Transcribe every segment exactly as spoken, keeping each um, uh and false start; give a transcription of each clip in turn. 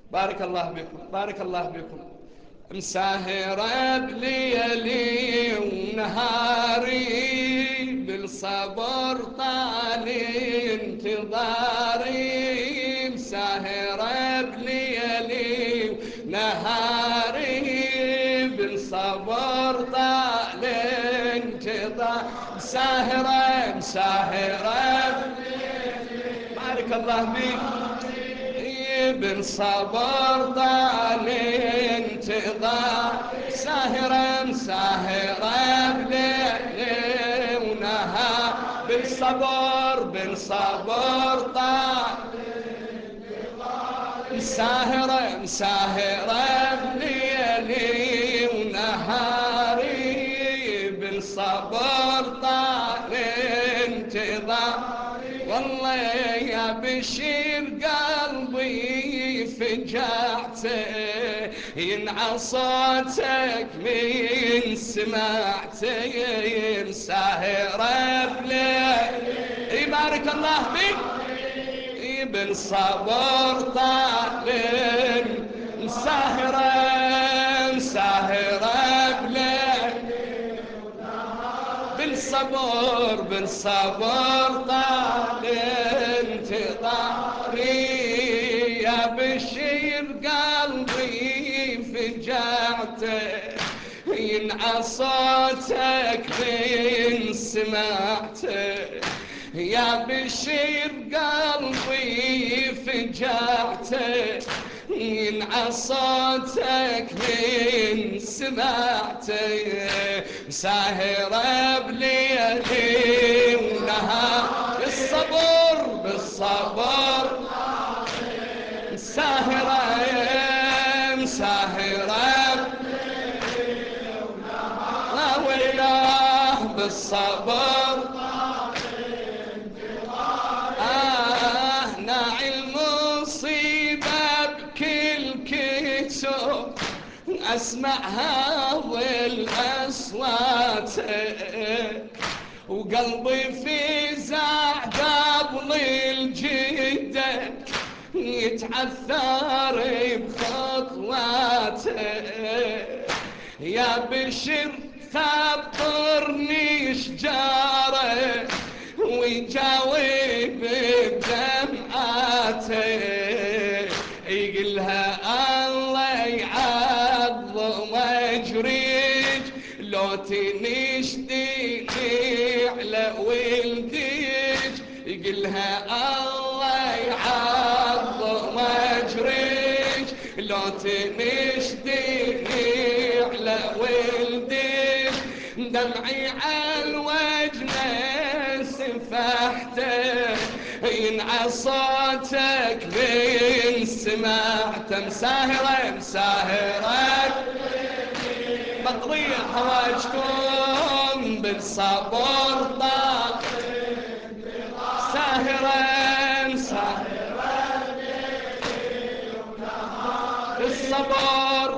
بارك الله بكم، بارك الله بكم. مساهرة بليلي ونهاري، بالصبر طال انتظاري. مساهرة بليلي ونهاري، بالصبر طال انتظار. مساهرة مساهرة، بارك الله بك. بالصبر طال انتظار، ساهرة مساهرة بليل ونهار. بالصبر بالصبر طال، مساهرة مساهرة بليلي ونهاري، بالصبر طال انتظار. والله يا بشير قلبي فجعته، ينعى صوتك من سمعته. مساهرة بليل، يبارك الله بك. بالصبر طال مساهرة مساهرة بليل، بالصبر بالصبر طال انتظاري. يا بشير قلبي فجعته، ينعى صوتك من سمعته. يا بشير قلبي فجعته، ينعى صوتك من سمعته. مساهرة بليلي ونهار، بالصبر بالصبر. مساهرة مساهرة لا وياه بالصبر. آه ناعي المصيبة بكل كتب، أسمعها والأصوات، وقلبي في زعقاب الجدة يتعثر بخطواته. يا بشر خبرني شجاره، ويجاوب بدمعاته. يقلها الله يعظم اجريك، لو تنشديني على ولدك. يقلها الله يعظم اجريك، لو تنشديني على ولدك. دمعي على الوجه سفحته، ينعى صوتك من سمعته. مساهرة مساهرة بقضي حواجكم بالصبر طال. ساهرة مساهرة بالصبر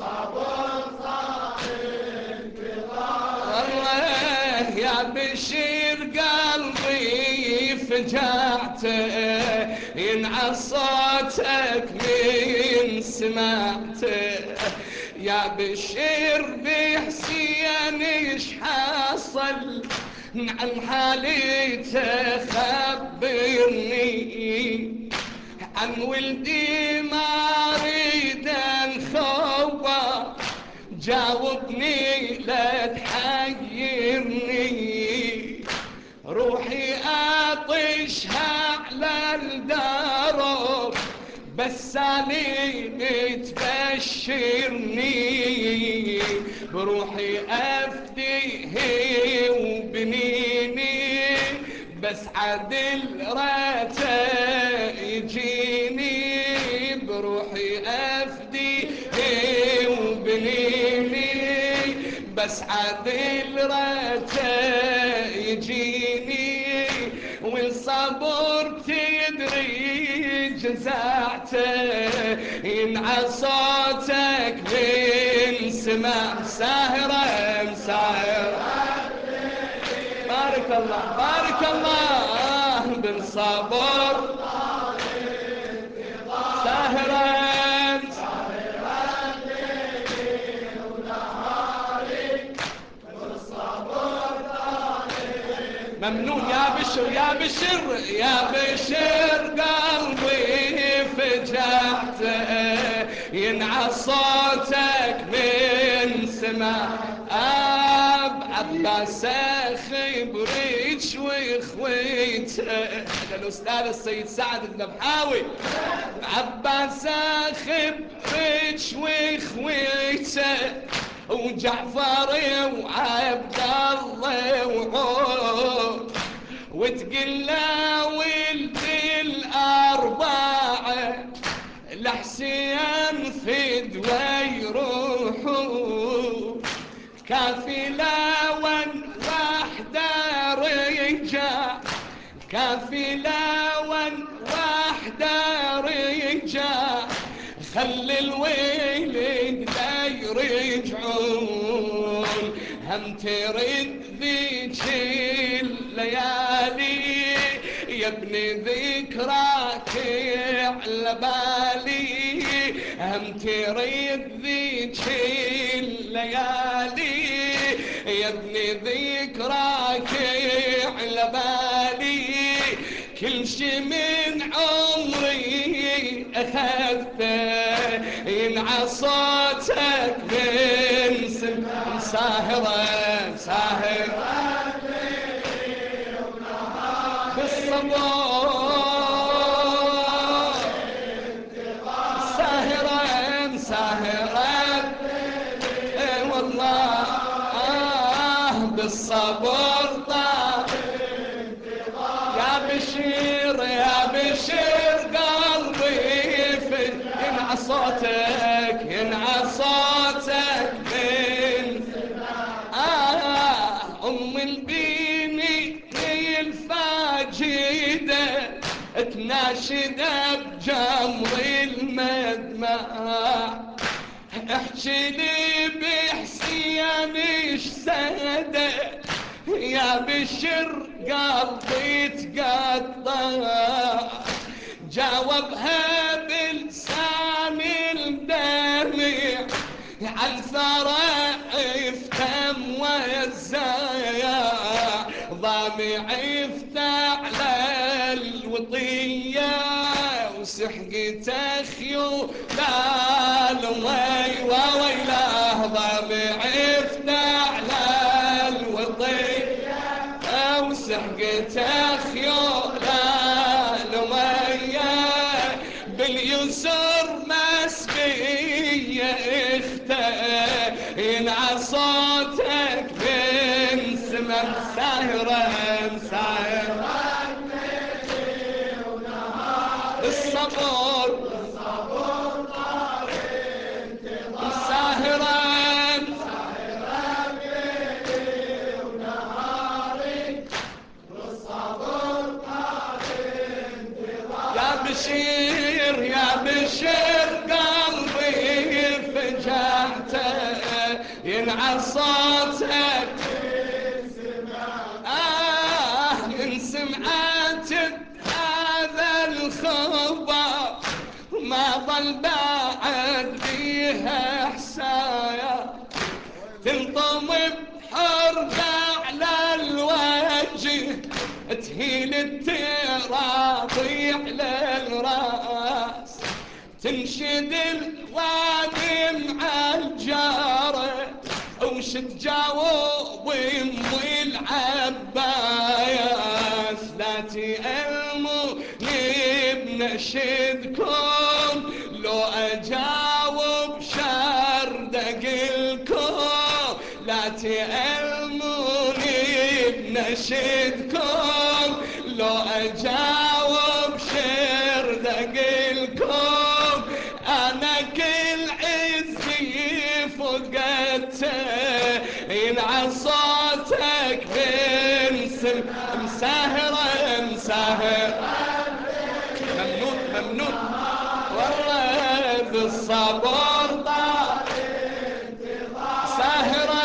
يا بشير قلبي فجعته، ينعى صوتك من سمعته. يا بشير بحسين ايش حصل، عن حاليته خبرني. عن ولدي ما اريد انخوه، جاوبني لا تحيرني. روحي اطشها على الدرب، بس سالم تبشرني. بروحي افديه وبنيني، بس عدل راته يجيني. بروحي افديه وبنيني، بس عدل راته يجيني. والصبر تدري جزعته، ينعى صوتك من سمع. مساهرة مساهرة بارك الله بارك الله بالصبر. ساهرة ممنون يا بشر يا بشر يا بشر قلبي فجعته ينعى صوتك من سما اب عباس اخي بريج وخويته الاستاذ السيد سعد الذبحاوي عباس اخي بريج وخويته وجعفر وعبد الله وعود وتقل له ولد الأربعة لحسين فدوى يروحوا كافلة ون واحدة رجع كافلة ون واحدة رجع خلي الويلد لا يرجعون هم ترد ذيك الليالي يا ابني ذكراك على بالي هم ترد ذيك الليالي يا ابني ذكراك على بالي كل شي من عمري أخذته ينعى صوتك من سم ساهرة ساهرة بالصبر ساهرة ساهرة اي والله آه بالصبر يا بشير يا بشير قلبي في ينعى صوتك ينعى صوتك من آه أم البيني هي الفاجدة تناشد بجمر المدمع احكي لي بحسين ايش سهده يا بشر قلبي تقطع جاوبها بلسان الدمع عالثرى افتم وزايا ضامع افتعل الوطية وسحقت خيو لا المي وويله ضامع افتعل الوطية وسحقت خيو لا المي باليسر مسبية اخته ينعى صوتك من سما ساهرة ساهرة الصبر الصبر طار انتظار ساهرة ساهرة ليلي ونهاري والصبر طار انتظار يا بشير يا بشير قلبي فجعته ينعى صوتك آه من سمعت هذا الخبر ما ظل بعد فيها حسايا تلطم بحرقة على الوجه تهيل التراضي على الراس تنشد الوادم عالجارة وش تجاوب امي العباية لا تألموني بنشدكم لو اجاوب شرد اقلكم لا تألموني بنشدكم لو اجاوب شرد اقلكم انا كل عزي فقدته ينعى صوتك بنسم مساهرة مساهرة ممنون ممنون والله بالصبر طار ساهرة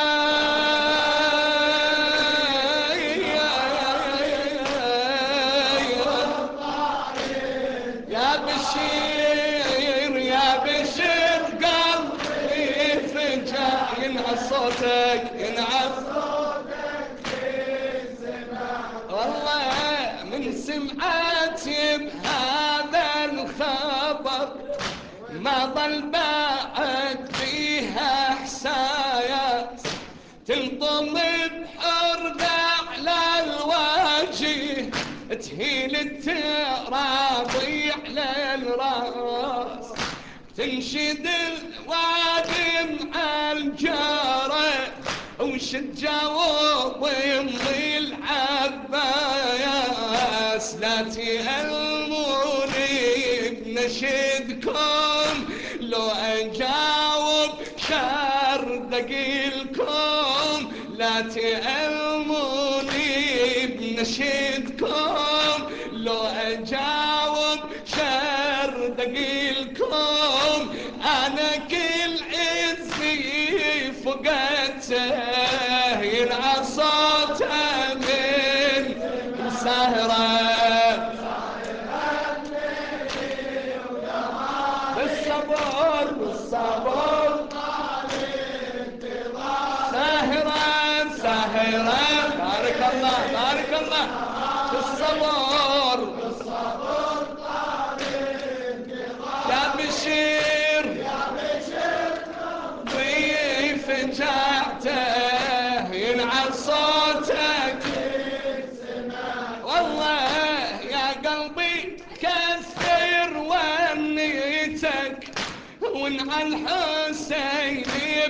يا بشير يا بشير قلبي فجأة ينعى صوتك ينعى صوتك في السماء ما ظل بعد فيها حسايات تنطم بحرقة على الوجه تهيل التراضي على الراس تنشد الوادم على الجارة وشد جاوب يمضي العباس لا تألموني بنشدكم لو أجاوب شر دقيلكم لا تألموني بنشدكم لو أجاوب شر دقيلكم أنا كل عزي فقدته ينعى صوته من سهرة بالصبر بالصبر ساهرة ساهرة بارك الله بارك الله بالصبر بالصبر يا بشير يا بشير ضيف جعته ينعى صوتك والله يا قلبي كسر ونيتك ونعى الحسين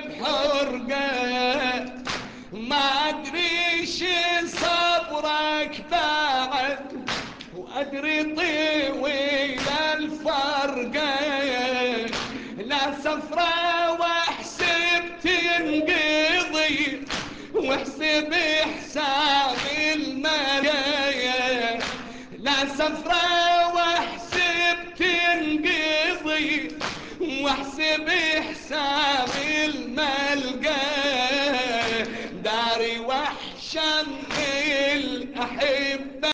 بحرقه ما ادري شي صبرك بعد وادري طويل الفرقه لا سفره واحسب تنقضي واحسب حساب المرقه لا سفره واحسب تنقضي واحسب حساب الملقى داري وحشة من الأحب